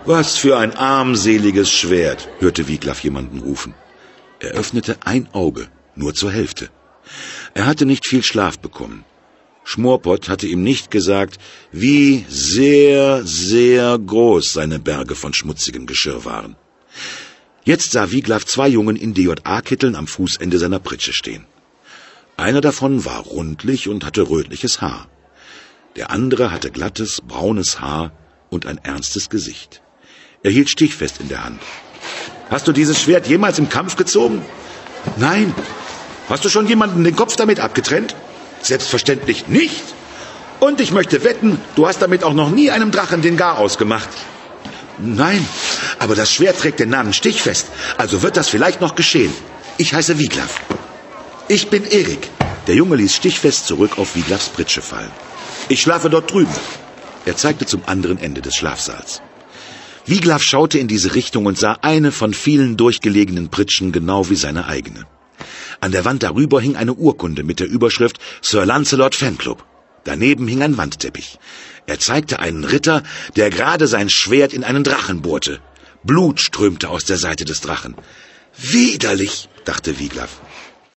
Was für ein armseliges Schwert, hörte Wiglaf jemanden rufen. Er öffnete ein Auge, nur zur Hälfte. Er hatte nicht viel Schlaf bekommen. Schmorpott hatte ihm nicht gesagt, wie sehr, sehr groß seine Berge von schmutzigem Geschirr waren. Jetzt sah Wiglaf 2 Jungen in DJA-Kitteln am Fußende seiner Pritsche stehen. Einer davon war rundlich und hatte rötliches Haar. Der andere hatte glattes, braunes Haar und ein ernstes Gesicht. Er hielt Stichfest in der Hand. »Hast du dieses Schwert jemals im Kampf gezogen?« »Nein.« »Hast du schon jemanden den Kopf damit abgetrennt?« »Selbstverständlich nicht. Und ich möchte wetten, du hast damit auch noch nie einem Drachen den Garaus gemacht.« »Nein, aber das Schwert trägt den Namen Stichfest, also wird das vielleicht noch geschehen. Ich heiße Wiglaf.« »Ich bin Erik.« Der Junge ließ Stichfest zurück auf Wiglafs Pritsche fallen. »Ich schlafe dort drüben.« Er zeigte zum anderen Ende des Schlafsaals. Wiglaf schaute in diese Richtung und sah eine von vielen durchgelegenen Pritschen genau wie seine eigene. An der Wand darüber hing eine Urkunde mit der Überschrift Sir Lancelot Fanclub. Daneben hing ein Wandteppich. Er zeigte einen Ritter, der gerade sein Schwert in einen Drachen bohrte. Blut strömte aus der Seite des Drachen. »Widerlich«, dachte Wiglaf.